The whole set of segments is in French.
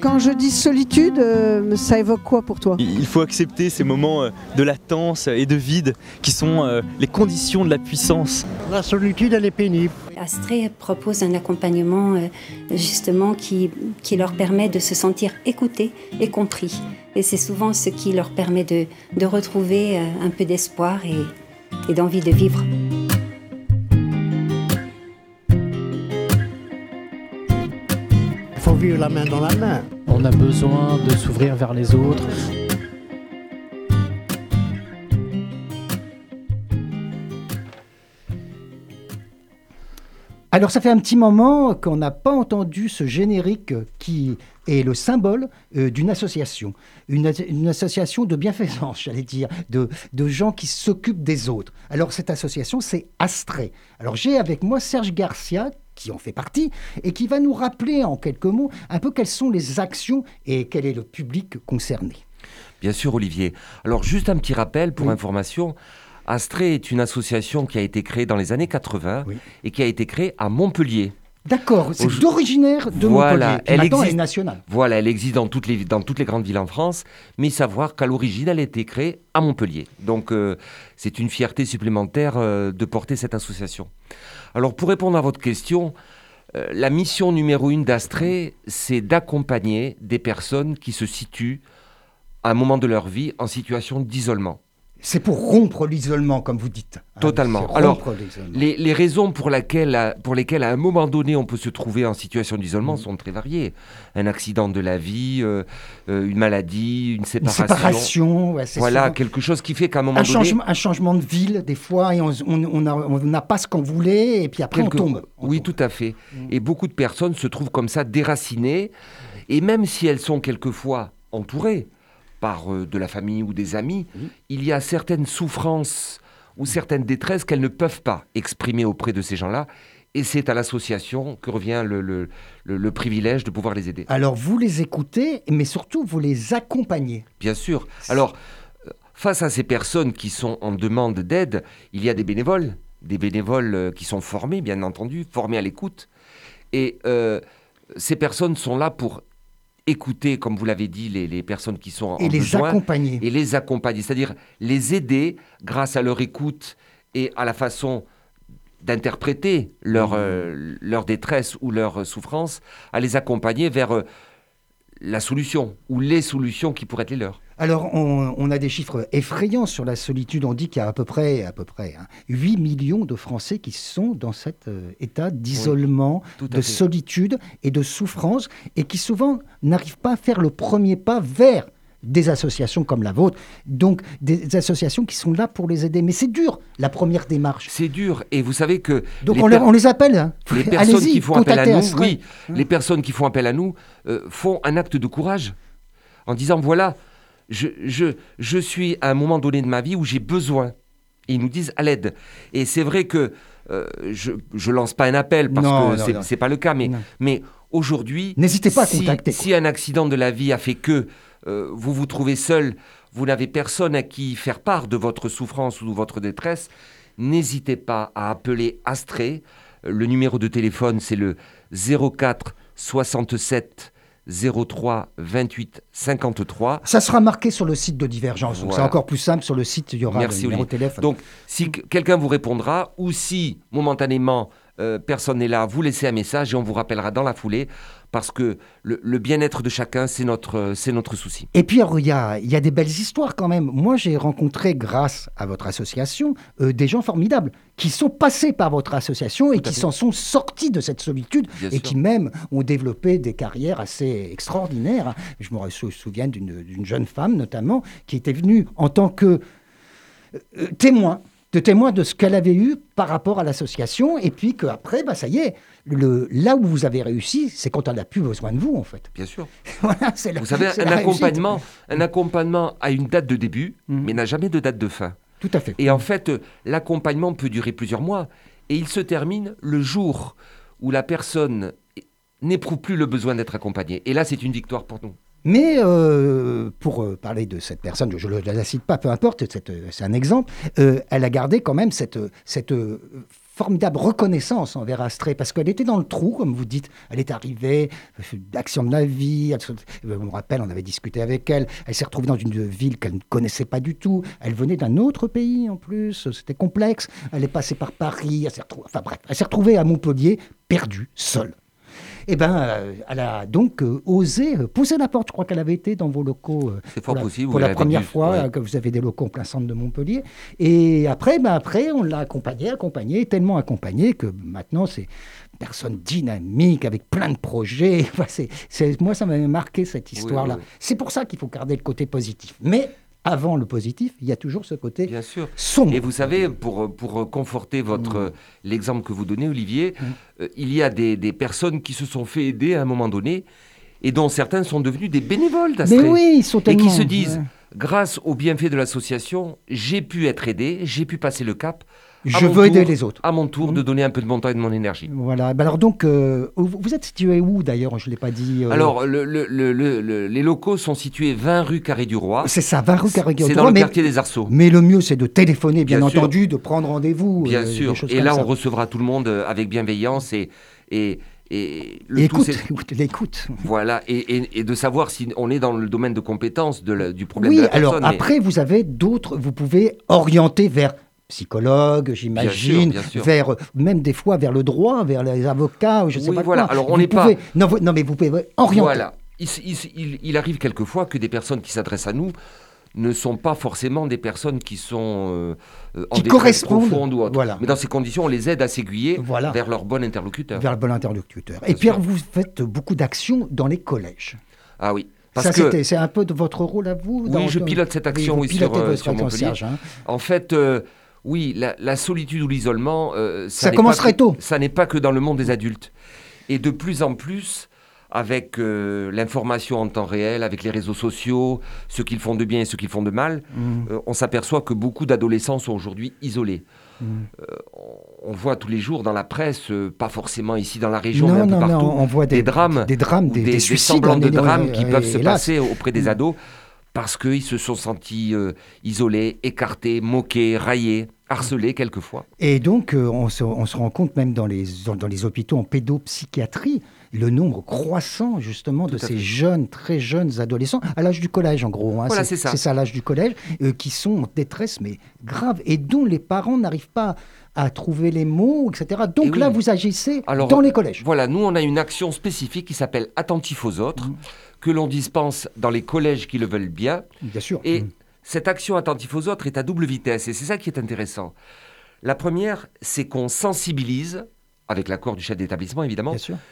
Quand je dis solitude, ça évoque quoi pour toi ? Il faut accepter ces moments de latence et de vide qui sont les conditions de la puissance. La solitude, elle est pénible. Astrée propose un accompagnement justement qui leur permet de se sentir écoutés et compris. Et c'est souvent ce qui leur permet de retrouver un peu d'espoir et d'envie de vivre. Il faut vivre la main dans la main. On a besoin de s'ouvrir vers les autres. Alors ça fait un petit moment qu'on n'a pas entendu ce générique qui est le symbole d'une association. Une association de bienfaisance, j'allais dire, de gens qui s'occupent des autres. Alors cette association, c'est Astrée. Alors j'ai avec moi Serge Garcia, qui en fait partie, et qui va nous rappeler en quelques mots un peu quelles sont les actions et quel est le public concerné. Bien sûr, Olivier. Alors juste un petit rappel pour information. Astrée est une association qui a été créée dans les années 80 et qui a été créée à Montpellier. D'accord, c'est d'originaire de Montpellier, qui maintenant est nationale. Voilà, elle existe dans toutes les grandes villes en France, mais savoir qu'à l'origine, elle a été créée à Montpellier. Donc, c'est une fierté supplémentaire de porter cette association. Alors, pour répondre à votre question, la mission numéro 1 d'Astrée, c'est d'accompagner des personnes qui se situent à un moment de leur vie en situation d'isolement. C'est pour rompre l'isolement, comme vous dites. Totalement. Alors, les raisons pour lesquelles à un moment donné on peut se trouver en situation d'isolement sont très variées. Un accident de la vie, une maladie, une séparation. Une séparation, c'est voilà, ça. Quelque chose qui fait qu'à un moment donné... Un changement de ville, des fois, et on n'a pas ce qu'on voulait, et puis après on tombe. Oui, tout à fait. Et beaucoup de personnes se trouvent comme ça, déracinées, et même si elles sont quelquefois entourées par de la famille ou des amis, il y a certaines souffrances ou certaines détresses qu'elles ne peuvent pas exprimer auprès de ces gens-là. Et c'est à l'association que revient le privilège de pouvoir les aider. Alors vous les écoutez, mais surtout vous les accompagnez. Bien sûr. Alors, face à ces personnes qui sont en demande d'aide, il y a des bénévoles qui sont formés, bien entendu, formés à l'écoute. Et ces personnes sont là pour écouter, comme vous l'avez dit, les personnes qui sont en besoin. Et les accompagner. C'est-à-dire les aider grâce à leur écoute et à la façon d'interpréter leur détresse ou leur souffrance, à les accompagner vers la solution ou les solutions qui pourraient être les leurs. Alors, on a des chiffres effrayants sur la solitude. On dit qu'il y a à peu près 8 millions de Français qui sont dans cet état d'isolement, de solitude et de souffrance, et qui souvent n'arrivent pas à faire le premier pas vers des associations comme la vôtre, donc des associations qui sont là pour les aider. Mais c'est dur, la première démarche. C'est dur, et vous savez que... Donc on les appelle, hein. Les personnes qui font appel à nous, les personnes qui font appel à nous font un acte de courage, en disant, voilà... Je suis à un moment donné de ma vie où j'ai besoin. Et ils nous disent à l'aide. Et c'est vrai que je lance pas un appel parce que c'est pas le cas. Mais aujourd'hui, n'hésitez pas à contacter. Si un accident de la vie a fait que vous vous trouvez seul, vous n'avez personne à qui faire part de votre souffrance ou de votre détresse, n'hésitez pas à appeler Astrée. Le numéro de téléphone, c'est le 04 67 03 28 53. Ça sera marqué sur le site de Divergence. Donc c'est encore plus simple. Sur le site, il y aura le numéro de téléphone. Donc, si quelqu'un vous répondra, ou si momentanément personne n'est là, vous laissez un message et on vous rappellera dans la foulée, parce que le bien-être de chacun, c'est notre souci. Et puis, il y a des belles histoires quand même. Moi, j'ai rencontré, grâce à votre association, des gens formidables qui sont passés par votre association et qui s'en sont sortis de cette solitude et qui même ont développé des carrières assez extraordinaires. Je me souviens d'une jeune femme, notamment, qui était venue en tant que témoin de ce qu'elle avait eu par rapport à l'association, et puis qu'après, ça y est, là où vous avez réussi, c'est quand elle n'a plus besoin de vous, en fait. Bien sûr. Voilà, vous savez, un accompagnement a une date de début, mais n'a jamais de date de fin. Tout à fait. Et en fait, l'accompagnement peut durer plusieurs mois, et il se termine le jour où la personne n'éprouve plus le besoin d'être accompagnée. Et là, c'est une victoire pour nous. Mais pour parler de cette personne, je ne la cite pas, peu importe, c'est un exemple, elle a gardé quand même cette formidable reconnaissance envers Astrée, parce qu'elle était dans le trou, comme vous dites. Elle est arrivée, d'action de la vie. Je me rappelle, on avait discuté avec elle. Elle s'est retrouvée dans une ville qu'elle ne connaissait pas du tout. Elle venait d'un autre pays en plus. C'était complexe. Elle est passée par Paris. Elle s'est retrouvée à Montpellier, perdue, seule. Eh bien, elle a donc osé pousser la porte. Je crois qu'elle avait été dans vos locaux C'est fort possible, pour vous la l'avez première dit, fois, ouais. que vous avez des locaux en plein centre de Montpellier. Et après, on l'a accompagnée, tellement accompagnée que maintenant, c'est une personne dynamique, avec plein de projets. Enfin, moi, ça m'avait marqué, cette histoire-là. Oui. C'est pour ça qu'il faut garder le côté positif. Mais avant le positif, il y a toujours ce côté Bien sûr. sombre. Et vous savez, pour conforter l'exemple que vous donnez, Olivier, il y a des personnes qui se sont fait aider à un moment donné et dont certains sont devenus des bénévoles d'Astrée. Mais oui, ils sont Et tellement... qui se disent, ouais. grâce au bienfait de l'association, j'ai pu être aidé, j'ai pu passer le cap. Je veux aider les autres. À mon tour, de donner un peu de mon temps et de mon énergie. Voilà. Ben alors donc, vous êtes situé où d'ailleurs? Je ne l'ai pas dit. Alors, les locaux sont situés 20 rue Carré du Roi. C'est ça, 20 rue Carré du Roi. C'est dans le quartier des Arceaux. Mais le mieux, c'est de téléphoner, bien Bien sûr. entendu, de prendre rendez-vous. Bien des sûr. choses Et comme là, ça. on recevra tout le monde avec bienveillance et L'écoute. Voilà, et de savoir si on est dans le domaine de compétence du problème Oui, de la personne. alors après, vous avez d'autres, vous pouvez orienter vers psychologue, j'imagine, Bien sûr. vers même des fois vers le droit, vers les avocats, ou je ne sais Oui, pas voilà. quoi. Alors, on Vous n'est pas- pouvez- Non, mais vous pouvez orienter. Voilà. Il arrive quelquefois que des personnes qui s'adressent à nous ne sont pas forcément des personnes qui sont en Qui détresse correspondent. profonde ou autre. Voilà. Mais dans ces conditions, on les aide à s'aiguiller Voilà. vers leur bon interlocuteur. Vers le bon interlocuteur. Et Bien puis, sûr. vous faites beaucoup d'actions dans les collèges. Ah oui. Ça, Parce que, c'est un peu de votre rôle à vous. oui, je pilote cette action vous pilotez votre sur action, Montpellier. Serge, hein. En fait, oui, la solitude ou l'isolement, Ça n'est commence pas très que- tôt. Ça n'est pas que dans le monde des adultes. Et de plus en plus, avec l'information en temps réel, avec les réseaux sociaux, ce qu'ils font de bien et ce qu'ils font de mal, on s'aperçoit que beaucoup d'adolescents sont aujourd'hui isolés. On voit tous les jours dans la presse, pas forcément ici dans la région, mais un peu partout, on voit des drames, ou des suicides, semblants de hein, drames qui peuvent se hélas. passer auprès des ados parce qu'ils se sont sentis isolés, écartés, moqués, raillés, harcelés quelquefois. Et donc, on se rend compte même dans les hôpitaux en pédopsychiatrie, le nombre croissant justement de Tout à ces fait. jeunes, très jeunes adolescents, à l'âge du collège en gros. Hein, Voilà, c'est ça. C'est ça, à l'âge du collège, qui sont en détresse, mais grave, et dont les parents n'arrivent pas à trouver les mots, etc. Donc Et oui. là, vous agissez Alors, dans les collèges. Voilà, nous on a une action spécifique qui s'appelle Attentif aux autres, que l'on dispense dans les collèges qui le veulent bien. Bien sûr. Et cette action Attentif aux autres est à double vitesse, et c'est ça qui est intéressant. La première, c'est qu'on sensibilise, avec l'accord du chef d'établissement évidemment, Bien sûr.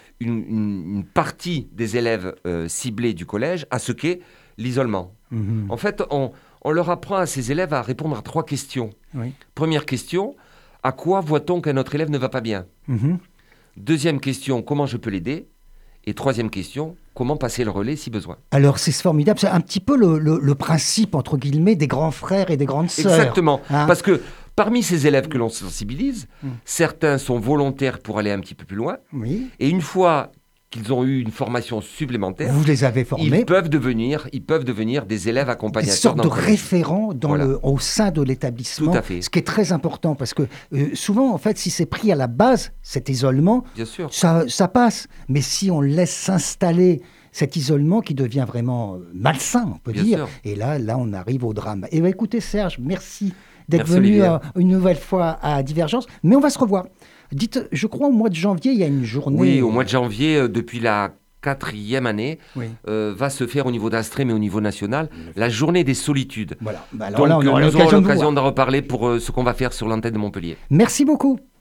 une partie des élèves ciblés du collège à ce qu'est l'isolement. Mhm. En fait, on leur apprend à ces élèves à répondre à 3 questions. Oui. Première question, à quoi voit-on qu'un autre élève ne va pas bien? Mhm. Deuxième question, comment je peux l'aider? Et troisième question, comment passer le relais si besoin? Alors, c'est formidable. C'est un petit peu le principe, entre guillemets, des grands frères et des grandes sœurs. Exactement. Hein. Parce que parmi ces élèves que l'on sensibilise, certains sont volontaires pour aller un petit peu plus loin. Oui. Et une fois qu'ils ont eu une formation supplémentaire, Vous les avez formés. ils peuvent devenir des élèves Des accompagnateurs. sortes dans de le collège. référents Voilà. au sein de l'établissement, Tout à fait. ce qui est très important parce que souvent, en fait, si c'est pris à la base, cet isolement, Bien sûr. ça passe. Mais si on laisse s'installer cet isolement qui devient vraiment malsain, on peut Bien dire, sûr. et là, on arrive au drame. Et bien, écoutez, Serge, merci d'être Merci, venu Olivier. une nouvelle fois à Divergence, mais on va se revoir. Dites, je crois au mois de janvier, il y a une journée... Oui, au mois de janvier, depuis la 4e année, Oui. va se faire au niveau d'Astrée, mais au niveau national, la journée des solitudes. Voilà. Bah, alors Donc, là, on aura nous aurons l'occasion de vous l'occasion voir. d'en reparler pour ce qu'on va faire sur l'antenne de Montpellier. Merci beaucoup.